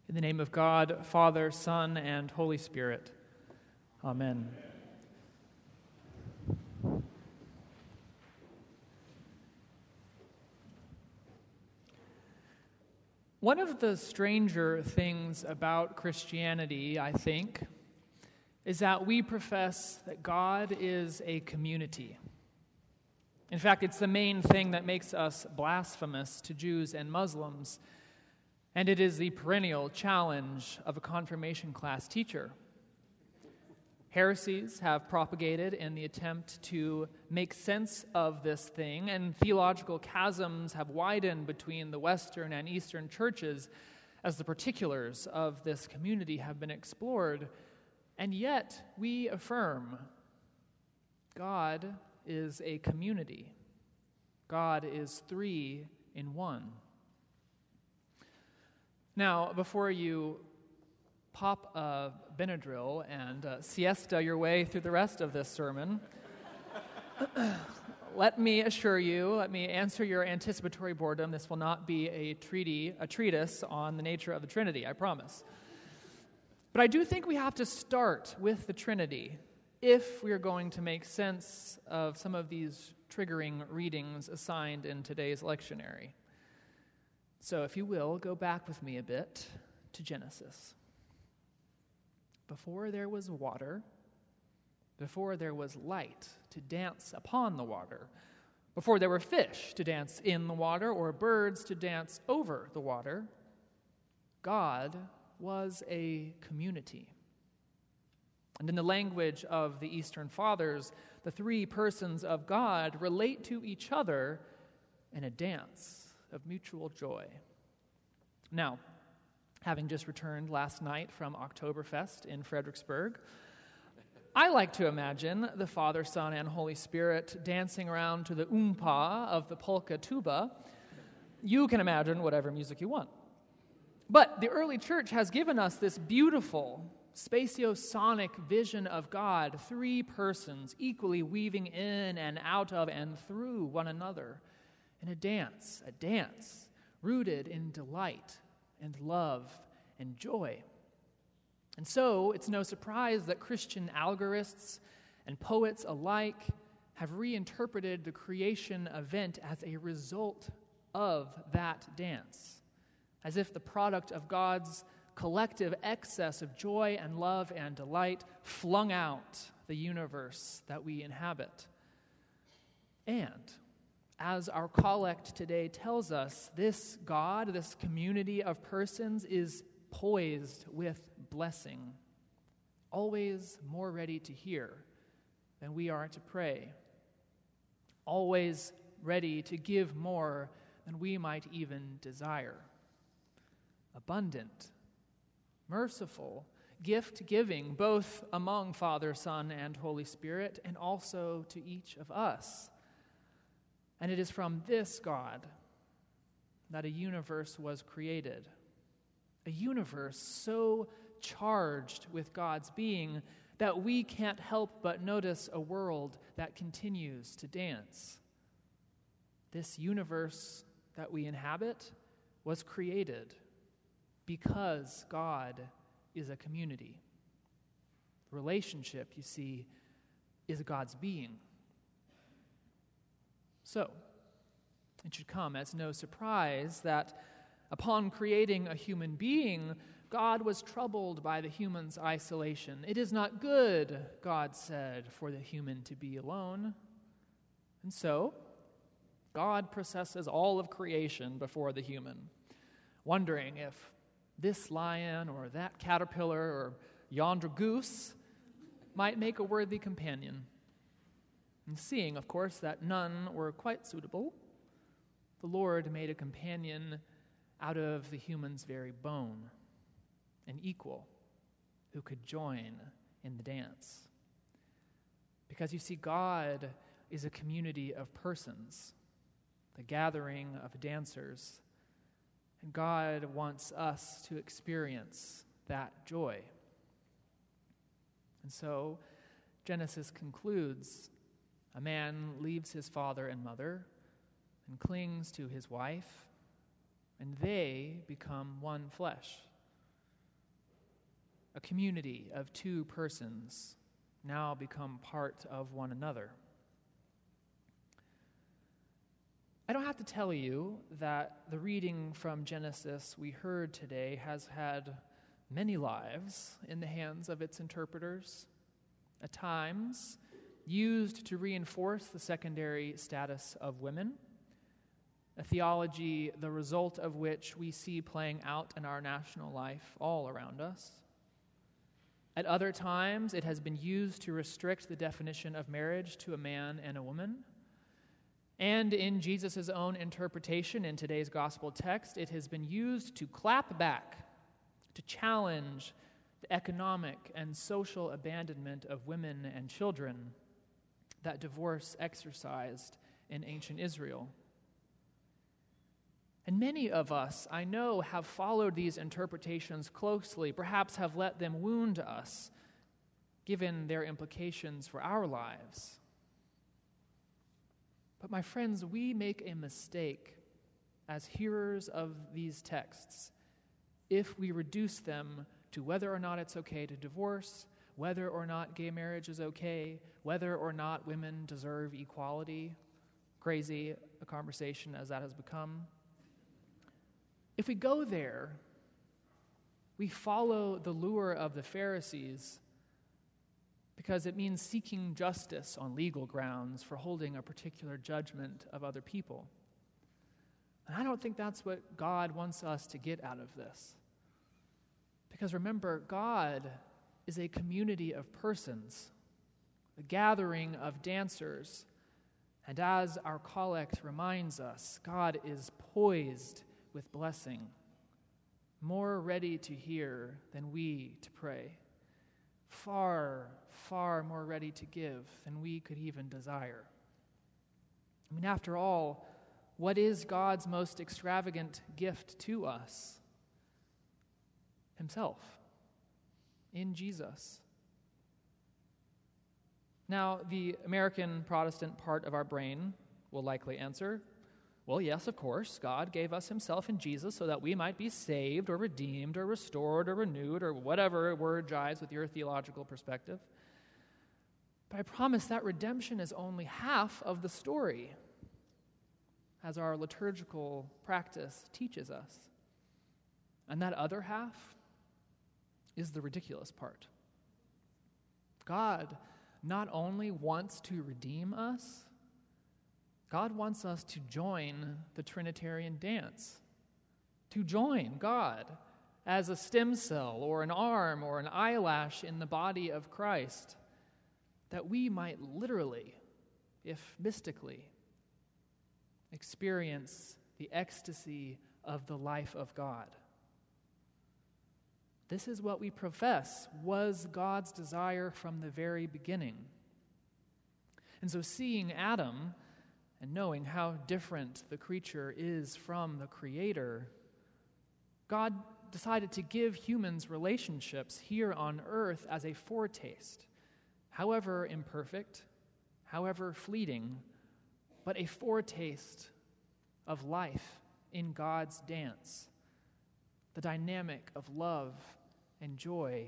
In the name of God, Father, Son, and Holy Spirit. Amen. One of the stranger things about Christianity, I think, is that we profess that God is a community. In fact, it's the main thing that makes us blasphemous to Jews and Muslims, and it is the perennial challenge of a confirmation class teacher. Heresies have propagated in the attempt to make sense of this thing, and theological chasms have widened between the Western and Eastern churches as the particulars of this community have been explored. And yet, we affirm God is a community. God is three in one. Now, before you pop a Benadryl and siesta your way through the rest of this sermon, let me answer your anticipatory boredom. This will not be a treatise on the nature of the Trinity, I promise. But I do think we have to start with the Trinity if we are going to make sense of some of these triggering readings assigned in today's lectionary. So if you will, go back with me a bit to Genesis. Before there was water, before there was light to dance upon the water, before there were fish to dance in the water or birds to dance over the water, God was a community. And in the language of the Eastern Fathers, the three persons of God relate to each other in a dance of mutual joy. Now, having just returned last night from Oktoberfest in Fredericksburg, I like to imagine the Father, Son, and Holy Spirit dancing around to the oompa of the polka tuba. You can imagine whatever music you want. But the early church has given us this beautiful spatiosonic vision of God, three persons equally weaving in and out of and through one another in a dance rooted in delight and love and joy. And so it's no surprise that Christian allegorists and poets alike have reinterpreted the creation event as a result of that dance, as if the product of God's collective excess of joy and love and delight flung out the universe that we inhabit. And as our collect today tells us, this God, this community of persons, is poised with blessing, always more ready to hear than we are to pray, always ready to give more than we might even desire, abundant, merciful, gift-giving, both among Father, Son, and Holy Spirit, and also to each of us. And it is from this God that a universe was created, a universe so charged with God's being that we can't help but notice a world that continues to dance. This universe that we inhabit was created because God is a community. Relationship, you see, is God's being. So, it should come as no surprise that upon creating a human being, God was troubled by the human's isolation. It is not good, God said, for the human to be alone. And so, God processes all of creation before the human, wondering if this lion or that caterpillar or yonder goose might make a worthy companion. And seeing, of course, that none were quite suitable, the Lord made a companion out of the human's very bone, an equal who could join in the dance. Because you see, God is a community of persons, the gathering of dancers, and God wants us to experience that joy. And so, Genesis concludes, a man leaves his father and mother and clings to his wife, and they become one flesh. a community of two persons, now become part of one another. I don't have to tell you that the reading from Genesis we heard today has had many lives in the hands of its interpreters, at times used to reinforce the secondary status of women, a theology the result of which we see playing out in our national life all around us. At other times, it has been used to restrict the definition of marriage to a man and a woman. And in Jesus' own interpretation in today's gospel text, it has been used to clap back, to challenge the economic and social abandonment of women and children that divorce exercised in ancient Israel. And many of us, I know, have followed these interpretations closely, perhaps have let them wound us, given their implications for our lives. But my friends, we make a mistake as hearers of these texts if we reduce them to whether or not it's okay to divorce, whether or not gay marriage is okay, whether or not women deserve equality, crazy a conversation as that has become. If we go there, we follow the lure of the Pharisees because it means seeking justice on legal grounds for holding a particular judgment of other people. And I don't think that's what God wants us to get out of this. Because remember, God is a community of persons, a gathering of dancers. And as our collect reminds us, God is poised with blessing, more ready to hear than we to pray, far, far more ready to give than we could even desire. I mean, after all, what is God's most extravagant gift to us? Himself, in Jesus. Now, the American Protestant part of our brain will likely answer, well, yes, of course, God gave us himself in Jesus so that we might be saved or redeemed or restored or renewed or whatever word jives with your theological perspective. But I promise that redemption is only half of the story, as our liturgical practice teaches us. And that other half is the ridiculous part. God not only wants to redeem us, God wants us to join the Trinitarian dance, to join God as a stem cell or an arm or an eyelash in the body of Christ, that we might literally, if mystically, experience the ecstasy of the life of God. This is what we profess was God's desire from the very beginning. And so seeing Adam and knowing how different the creature is from the Creator, God decided to give humans relationships here on earth as a foretaste, however imperfect, however fleeting, but a foretaste of life in God's dance, the dynamic of love and joy.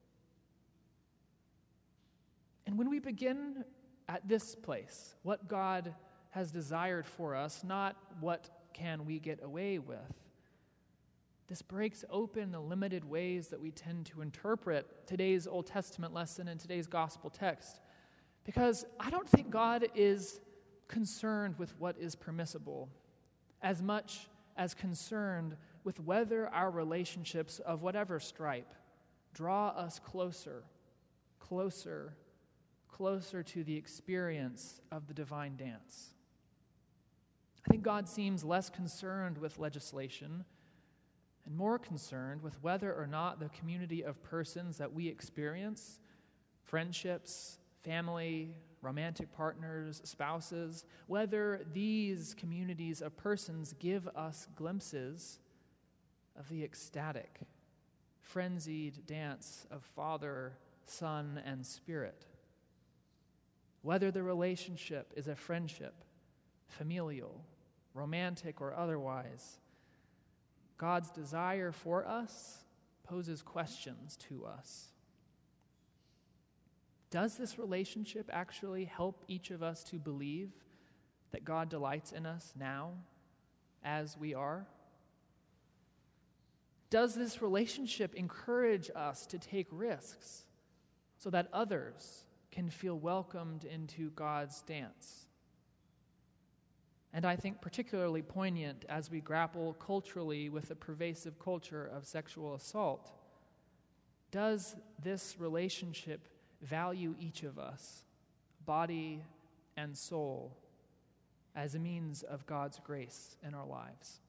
And when we begin at this place, what God has desired for us, not what can we get away with, this breaks open the limited ways that we tend to interpret today's Old Testament lesson and today's gospel text. Because I don't think God is concerned with what is permissible as much as concerned with whether our relationships of whatever stripe draw us closer to the experience of the divine dance. I think God seems less concerned with legislation and more concerned with whether or not the community of persons that we experience, friendships, family, romantic partners, spouses, whether these communities of persons give us glimpses of the ecstatic, frenzied dance of Father, Son, and Spirit. Whether the relationship is a friendship, familial, romantic, or otherwise, God's desire for us poses questions to us. Does this relationship actually help each of us to believe that God delights in us now, as we are? Does this relationship encourage us to take risks so that others can feel welcomed into God's dance? And I think particularly poignant as we grapple culturally with the pervasive culture of sexual assault, does this relationship value each of us, body and soul, as a means of God's grace in our lives?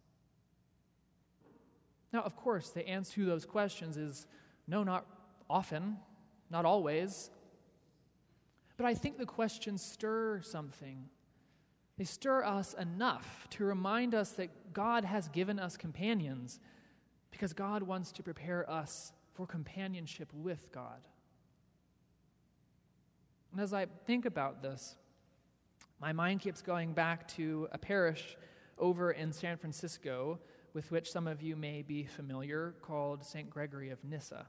Now, of course, the answer to those questions is no, not often, not always. But I think the questions stir something. They stir us enough to remind us that God has given us companions because God wants to prepare us for companionship with God. And as I think about this, my mind keeps going back to a parish over in San Francisco with which some of you may be familiar, called St. Gregory of Nyssa.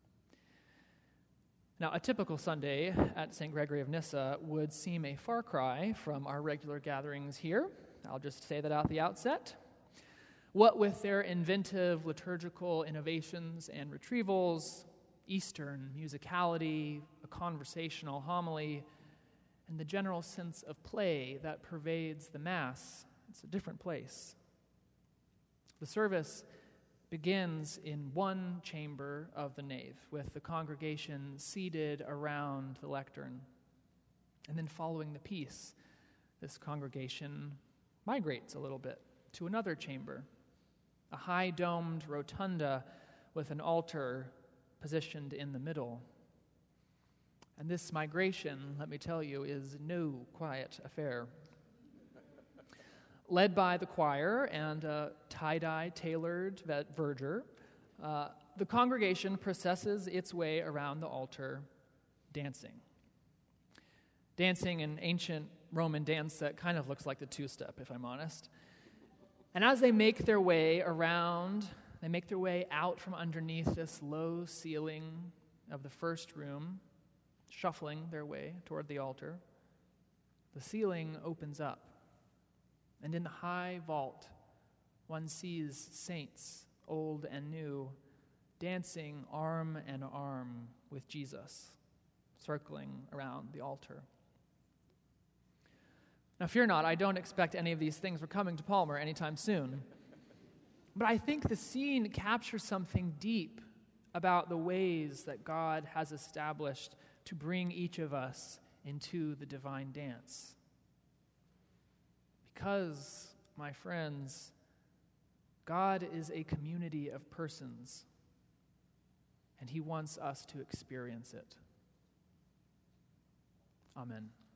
Now, a typical Sunday at St. Gregory of Nyssa would seem a far cry from our regular gatherings here. I'll just say that out the outset. What with their inventive liturgical innovations and retrievals, Eastern musicality, a conversational homily, and the general sense of play that pervades the Mass, it's a different place. The service begins in one chamber of the nave, with the congregation seated around the lectern. And then following the peace, this congregation migrates a little bit to another chamber, a high-domed rotunda with an altar positioned in the middle. And this migration, let me tell you, is no quiet affair. Led by the choir and a tie-dye tailored verger, the congregation processes its way around the altar, dancing. Dancing an ancient Roman dance that kind of looks like the two-step, if I'm honest. And as they make their way around, they make their way out from underneath this low ceiling of the first room, shuffling their way toward the altar. The ceiling opens up. And in the high vault, one sees saints, old and new, dancing arm in arm with Jesus, circling around the altar. Now, fear not, I don't expect any of these things are coming to Palmer anytime soon. But I think the scene captures something deep about the ways that God has established to bring each of us into the divine dance. Because, my friends, God is a community of persons, and He wants us to experience it. Amen.